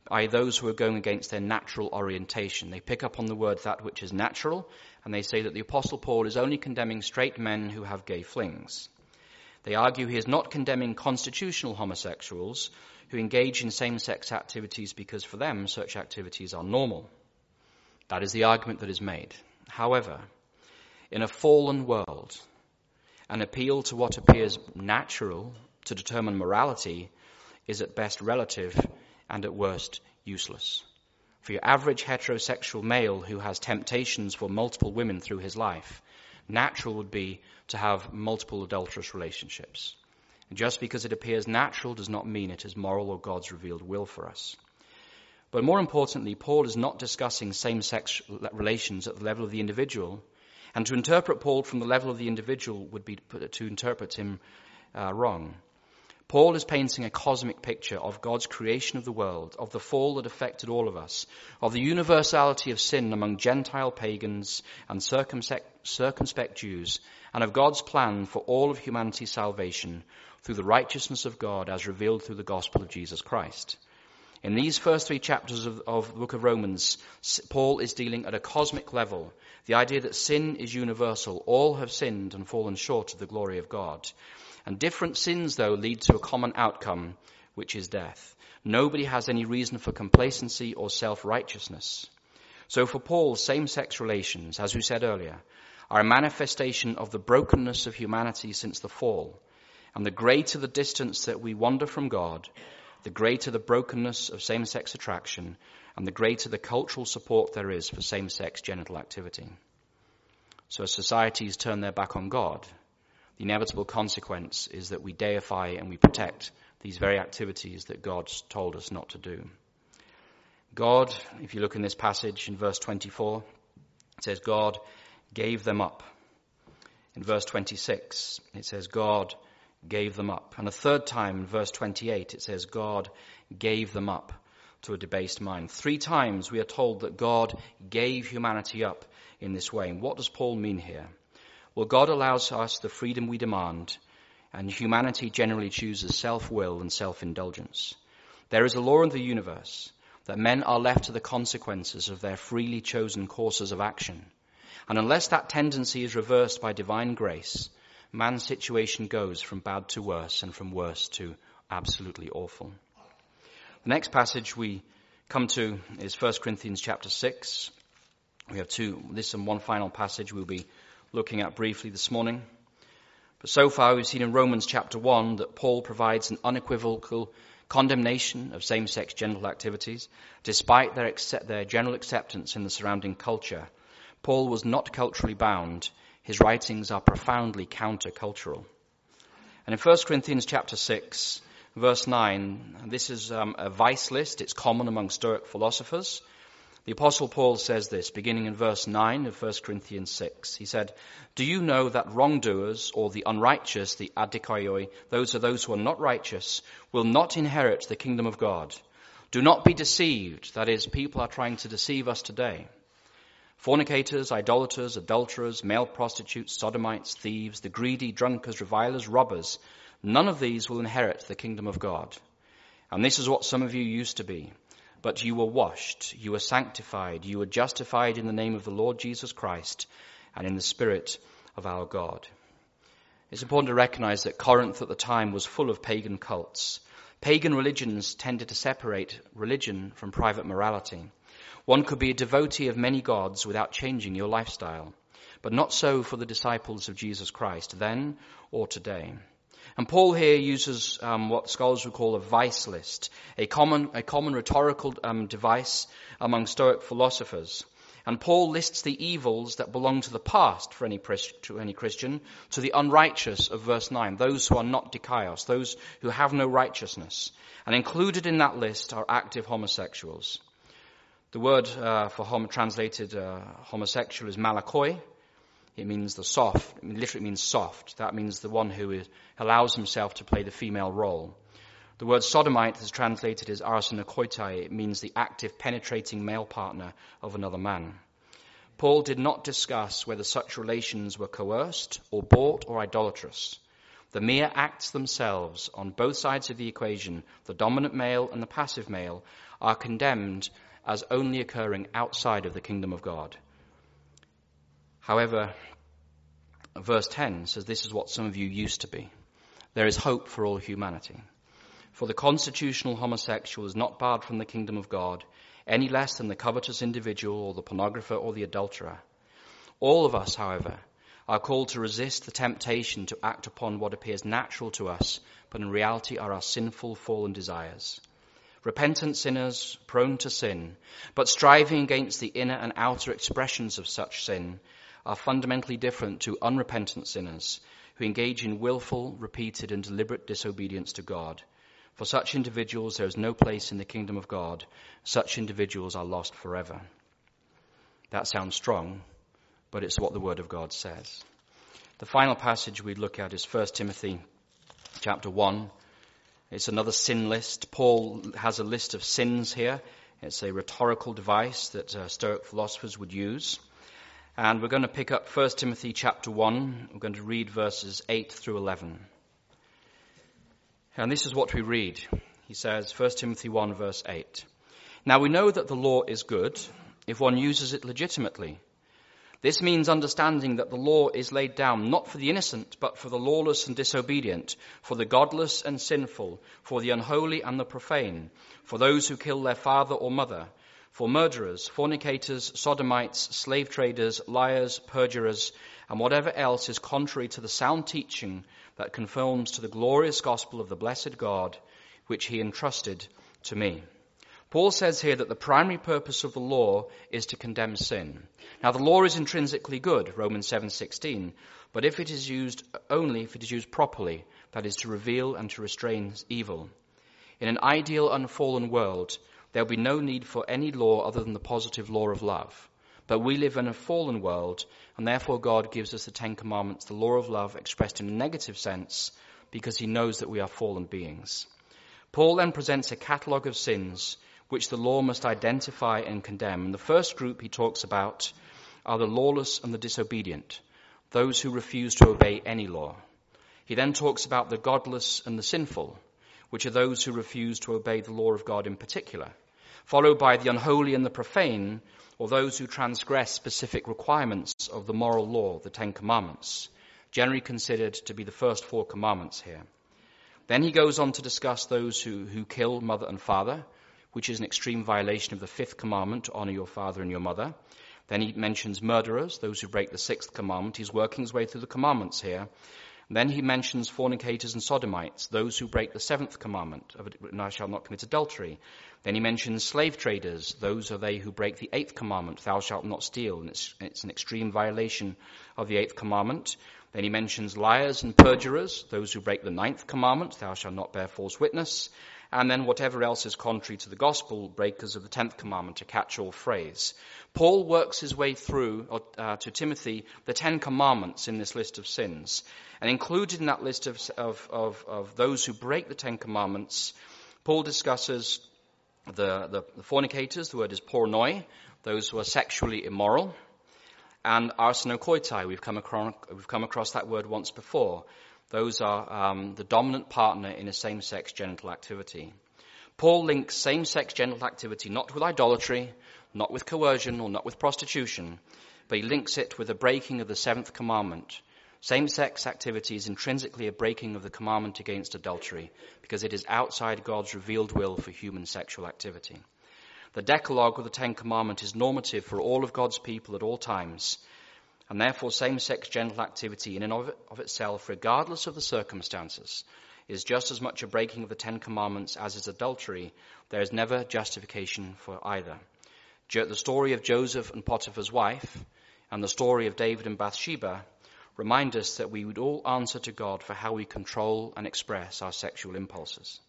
that is those who are going against their natural orientation. They pick up on the word that which is natural, and they say that the Apostle Paul is only condemning straight men who have gay flings. They argue he is not condemning constitutional homosexuals who engage in same-sex activities because for them such activities are normal. That is the argument that is made. However, in a fallen world, an appeal to what appears natural to determine morality is at best relative and at worst useless. For your average heterosexual male who has temptations for multiple women through his life, natural would be to have multiple adulterous relationships. And just because it appears natural does not mean it is moral or God's revealed will for us. But more importantly, Paul is not discussing same-sex relations at the level of the individual, and to interpret Paul from the level of the individual would be to interpret him uh, wrong. Paul is painting a cosmic picture of God's creation of the world, of the fall that affected all of us, of the universality of sin among Gentile pagans and circumspect, circumspect Jews, and of God's plan for all of humanity's salvation through the righteousness of God as revealed through the gospel of Jesus Christ. In these first three chapters of, of the book of Romans, Paul is dealing at a cosmic level, the idea that sin is universal. All have sinned and fallen short of the glory of God. And different sins, though, lead to a common outcome, which is death. Nobody has any reason for complacency or self-righteousness. So for Paul, same-sex relations, as we said earlier, are a manifestation of the brokenness of humanity since the fall. And the greater the distance that we wander from God, the greater the brokenness of same-sex attraction, and the greater the cultural support there is for same-sex genital activity. So as societies turn their back on God, the inevitable consequence is that we deify and we protect these very activities that God's told us not to do. God, if you look in this passage in verse twenty-four, it says God gave them up. In verse twenty-six, it says God gave them up. And a third time in verse twenty-eight, it says God gave them up to a debased mind. Three times we are told that God gave humanity up in this way. And what does Paul mean here? Well, God allows us the freedom we demand, and humanity generally chooses self-will and self-indulgence. There is a law in the universe that men are left to the consequences of their freely chosen courses of action. And unless that tendency is reversed by divine grace, man's situation goes from bad to worse and from worse to absolutely awful. The next passage we come to is First Corinthians chapter six. We have two, this and one final passage we'll be looking at briefly this morning. But so far we've seen in Romans chapter one that Paul provides an unequivocal condemnation of same-sex genital activities. Despite their, accept, their general acceptance in the surrounding culture, Paul was not culturally bound. His writings are profoundly counter-cultural. And in First Corinthians chapter six, verse nine, this is um, a vice list. It's common among Stoic philosophers. The Apostle Paul says this, beginning in verse nine of First Corinthians six. He said, "Do you know that wrongdoers, or the unrighteous, the adikaioi, those are those who are not righteous, will not inherit the kingdom of God? Do not be deceived." That is, people are trying to deceive us today. "Fornicators, idolaters, adulterers, male prostitutes, sodomites, thieves, the greedy, drunkards, revilers, robbers, none of these will inherit the kingdom of God. And this is what some of you used to be. But you were washed, you were sanctified, you were justified in the name of the Lord Jesus Christ and in the Spirit of our God." It's important to recognize that Corinth at the time was full of pagan cults. Pagan religions tended to separate religion from private morality. One could be a devotee of many gods without changing your lifestyle, but not so for the disciples of Jesus Christ then or today. And Paul here uses um, what scholars would call a vice list, a common, a common rhetorical um, device among Stoic philosophers. And Paul lists the evils that belong to the past for any, to any Christian, to the unrighteous of verse nine, those who are not dikaios, those who have no righteousness. And included in that list are active homosexuals. The word uh, for hom- translated uh, homosexual is malakoi. It means the soft, it literally means soft. That means the one who is, allows himself to play the female role. The word sodomite is translated as arsenokoitai. It means the active, penetrating male partner of another man. Paul did not discuss whether such relations were coerced or bought or idolatrous. The mere acts themselves, on both sides of the equation, the dominant male and the passive male, are condemned as only occurring outside of the kingdom of God. However, verse ten says this is what some of you used to be. There is hope for all humanity. For the constitutional homosexual is not barred from the kingdom of God, any less than the covetous individual or the pornographer or the adulterer. All of us, however, are called to resist the temptation to act upon what appears natural to us, but in reality are our sinful, fallen desires. Repentant sinners, prone to sin, but striving against the inner and outer expressions of such sin, are fundamentally different to unrepentant sinners who engage in willful, repeated, and deliberate disobedience to God. For such individuals there is no place in the kingdom of God. Such individuals are lost forever. That sounds strong, but it's what the Word of God says. The final passage we look at is First Timothy chapter one. It's another sin list. Paul has a list of sins here. It's a rhetorical device that uh, Stoic philosophers would use. And we're going to pick up First Timothy chapter one. We're going to read verses eight through eleven. And this is what we read. He says, First Timothy one verse eight. Now we know that the law is good if one uses it legitimately. This means understanding that the law is laid down not for the innocent, but for the lawless and disobedient, for the godless and sinful, for the unholy and the profane, for those who kill their father or mother, for murderers, fornicators, sodomites, slave traders, liars, perjurers, and whatever else is contrary to the sound teaching that conforms to the glorious gospel of the blessed God, which he entrusted to me. Paul says here that the primary purpose of the law is to condemn sin. Now, the law is intrinsically good, Romans seven sixteen, but if it is used only if it is used properly, that is to reveal and to restrain evil. In an ideal, unfallen world, there will be no need for any law other than the positive law of love. But we live in a fallen world, and therefore God gives us the Ten Commandments, the law of love expressed in a negative sense, because he knows that we are fallen beings. Paul then presents a catalogue of sins which the law must identify and condemn. And the first group he talks about are the lawless and the disobedient, those who refuse to obey any law. He then talks about the godless and the sinful, which are those who refuse to obey the law of God in particular, followed by the unholy and the profane, or those who transgress specific requirements of the moral law, the Ten Commandments, generally considered to be the first four commandments here. Then he goes on to discuss those who, who kill mother and father, which is an extreme violation of the fifth commandment, to honor your father and your mother. Then he mentions murderers, those who break the sixth commandment. He's working his way through the commandments here. And then he mentions fornicators and sodomites, those who break the seventh commandment, of thou shalt not commit adultery. Then he mentions slave traders, those are they who break the eighth commandment, thou shalt not steal, and it's, it's an extreme violation of the eighth commandment. Then he mentions liars and perjurers, those who break the ninth commandment, thou shalt not bear false witness. And then whatever else is contrary to the gospel, breakers of the tenth commandment, a catch-all phrase. Paul works his way through uh, to Timothy the Ten Commandments in this list of sins. And included in that list of, of, of, of those who break the Ten Commandments, Paul discusses the, the, the fornicators, the word is pornoi, those who are sexually immoral, and arsenokoitai. We've come across, we've come across that word once before. Those are um, the dominant partner in a same-sex genital activity. Paul links same-sex genital activity not with idolatry, not with coercion, or not with prostitution, but he links it with the breaking of the seventh commandment. Same-sex activity is intrinsically a breaking of the commandment against adultery, because it is outside God's revealed will for human sexual activity. The Decalogue, or the Ten Commandments, is normative for all of God's people at all times, and therefore same-sex genital activity in and of, it, of itself, regardless of the circumstances, is just as much a breaking of the Ten Commandments as is adultery. There is never justification for either. Jo- the story of Joseph and Potiphar's wife and the story of David and Bathsheba remind us that we would all answer to God for how we control and express our sexual impulses.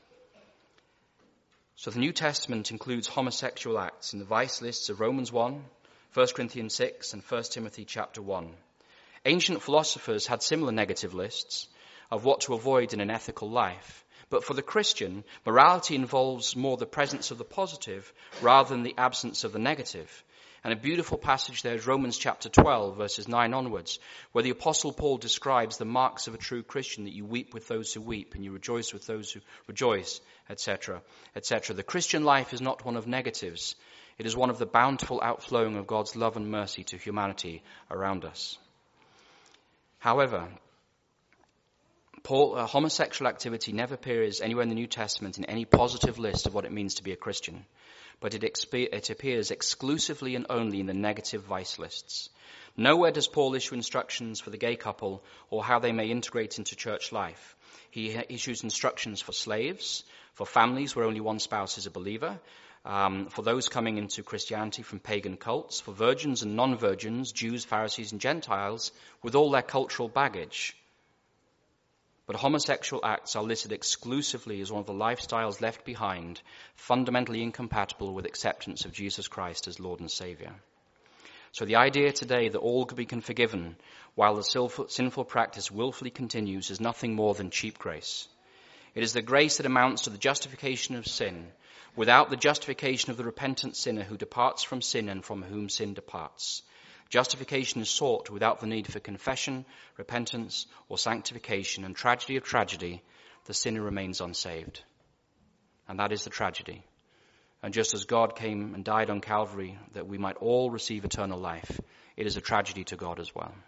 So the New Testament includes homosexual acts in the vice lists of Romans one, First Corinthians six, and First Timothy chapter one. Ancient philosophers had similar negative lists of what to avoid in an ethical life. But for the Christian, morality involves more the presence of the positive rather than the absence of the negative. And a beautiful passage there is Romans chapter twelve, verses nine onwards, where the Apostle Paul describes the marks of a true Christian, that you weep with those who weep and you rejoice with those who rejoice, et cetera, et cetera. The Christian life is not one of negatives. It is one of the bountiful outflowing of God's love and mercy to humanity around us. However, Paul, uh, homosexual activity never appears anywhere in the New Testament in any positive list of what it means to be a Christian, but it, expe- it appears exclusively and only in the negative vice lists. Nowhere does Paul issue instructions for the gay couple or how they may integrate into church life. He issues instructions for slaves, for families where only one spouse is a believer, um, for those coming into Christianity from pagan cults, for virgins and non-virgins, Jews, Pharisees and Gentiles, with all their cultural baggage. But homosexual acts are listed exclusively as one of the lifestyles left behind, fundamentally incompatible with acceptance of Jesus Christ as Lord and Savior. So the idea today that all could be forgiven while the sinful practice willfully continues is nothing more than cheap grace. It is the grace that amounts to the justification of sin, without the justification of the repentant sinner who departs from sin and from whom sin departs. Justification is sought without the need for confession, repentance, or sanctification, and tragedy of tragedy, the sinner remains unsaved. And that is the tragedy. And just as God came and died on Calvary that we might all receive eternal life, it is a tragedy to God as well.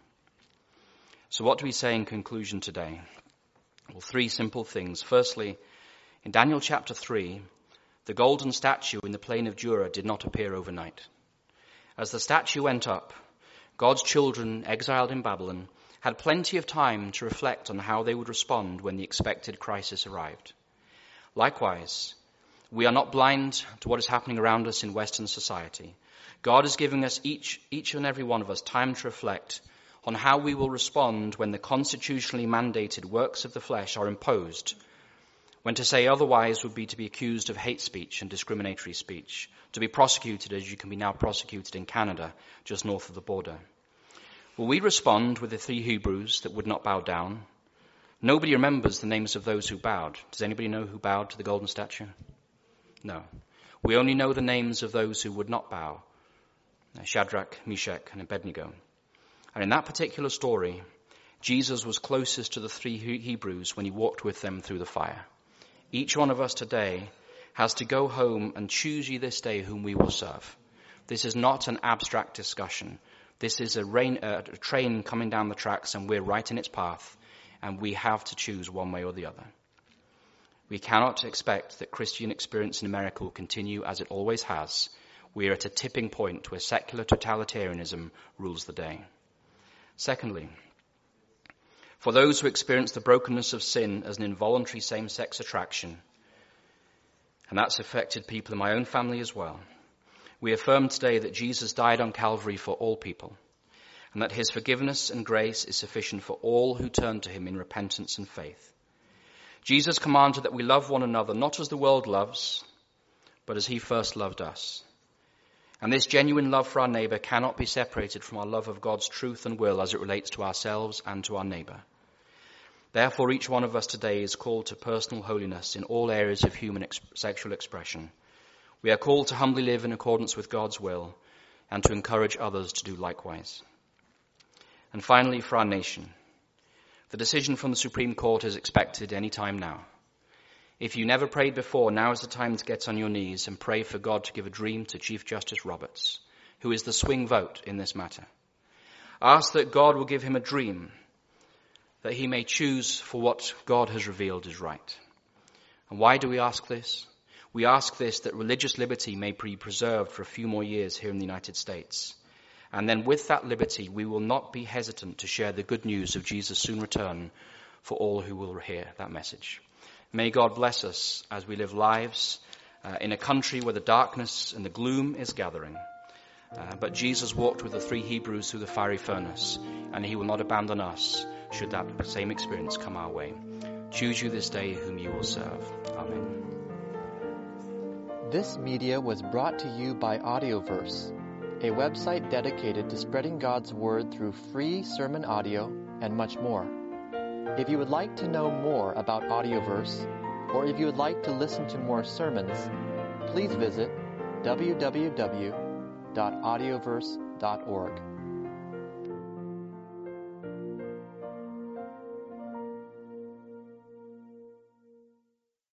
So what do we say in conclusion today? Well, three simple things. Firstly, in Daniel chapter three, the golden statue in the plain of Dura did not appear overnight. As the statue went up, God's children, exiled in Babylon, had plenty of time to reflect on how they would respond when the expected crisis arrived. Likewise, we are not blind to what is happening around us in Western society. God is giving us, each, each and every one of us, time to reflect on how we will respond when the constitutionally mandated works of the flesh are imposed, when to say otherwise would be to be accused of hate speech and discriminatory speech, to be prosecuted as you can be now prosecuted in Canada, just north of the border. Will we respond with the three Hebrews that would not bow down? Nobody remembers the names of those who bowed. Does anybody know who bowed to the golden statue? No. We only know the names of those who would not bow. Shadrach, Meshach, and Abednego. And in that particular story, Jesus was closest to the three Hebrews when he walked with them through the fire. Each one of us today has to go home and choose ye this day whom we will serve. This is not an abstract discussion. This is a, rain, uh, a train coming down the tracks and we're right in its path, and we have to choose one way or the other. We cannot expect that Christian experience in America will continue as it always has. We are at a tipping point where secular totalitarianism rules the day. Secondly, for those who experience the brokenness of sin as an involuntary same-sex attraction, and that's affected people in my own family as well, we affirm today that Jesus died on Calvary for all people, and that his forgiveness and grace is sufficient for all who turn to him in repentance and faith. Jesus commanded that we love one another not as the world loves, but as he first loved us. And this genuine love for our neighbor cannot be separated from our love of God's truth and will as it relates to ourselves and to our neighbor. Therefore, each one of us today is called to personal holiness in all areas of human ex- sexual expression. We are called to humbly live in accordance with God's will and to encourage others to do likewise. And finally, for our nation, the decision from the Supreme Court is expected any time now. If you never prayed before, now is the time to get on your knees and pray for God to give a dream to Chief Justice Roberts, who is the swing vote in this matter. Ask that God will give him a dream, that he may choose for what God has revealed is right. And why do we ask this? We ask this that religious liberty may be preserved for a few more years here in the United States. And then with that liberty, we will not be hesitant to share the good news of Jesus' soon return for all who will hear that message. May God bless us as we live lives uh, in a country where the darkness and the gloom is gathering. Uh, but Jesus walked with the three Hebrews through the fiery furnace, and he will not abandon us should that same experience come our way. Choose you this day whom you will serve. Amen. This media was brought to you by Audioverse, a website dedicated to spreading God's Word through free sermon audio and much more. If you would like to know more about Audioverse, or if you would like to listen to more sermons, please visit w w w dot audioverse dot org.